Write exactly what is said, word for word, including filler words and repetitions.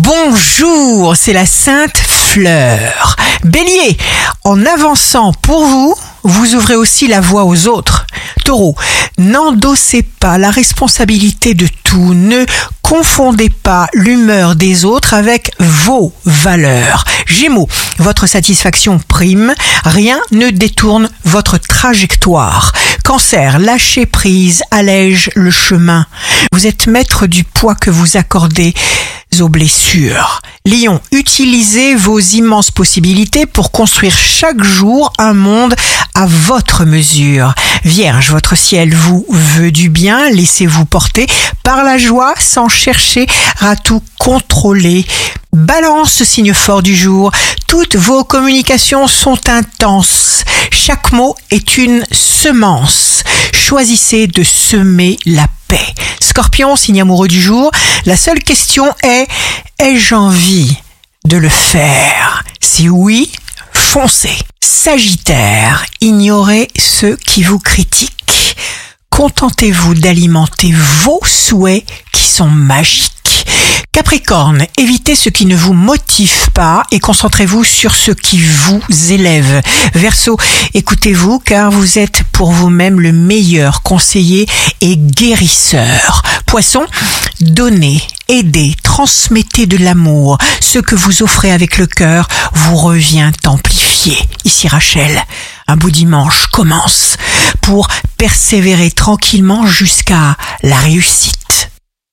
Bonjour, c'est la Sainte Fleur. Bélier, en avançant pour vous, vous ouvrez aussi la voie aux autres. Taureau, n'endossez pas la responsabilité de tout, ne confondez pas l'humeur des autres avec vos valeurs. Gémeaux, votre satisfaction prime, rien ne détourne votre trajectoire. Cancer, lâcher prise allège le chemin. Vous êtes maître du poids que vous accordez aux blessures. Lion, utilisez vos immenses possibilités pour construire chaque jour un monde à votre mesure. Vierge, votre ciel vous veut du bien, laissez-vous porter par la joie sans chercher à tout contrôler. Balance, signe fort du jour, toutes vos communications sont intenses. Chaque mot est une semence. Choisissez de semer la paix. Scorpion, signe amoureux du jour, la seule question est « ai-je envie de le faire ?» Si oui, foncez. Sagittaire, ignorez ceux qui vous critiquent. Contentez-vous d'alimenter vos souhaits qui sont magiques. Capricorne, évitez ce qui ne vous motive pas et concentrez-vous sur ce qui vous élève. Verseau, écoutez-vous car vous êtes pour vous-même le meilleur conseiller et guérisseur. Poisson, donnez, aidez, transmettez de l'amour. Ce que vous offrez avec le cœur vous revient amplifié. Ici Rachel, un beau dimanche commence pour persévérer tranquillement jusqu'à la réussite.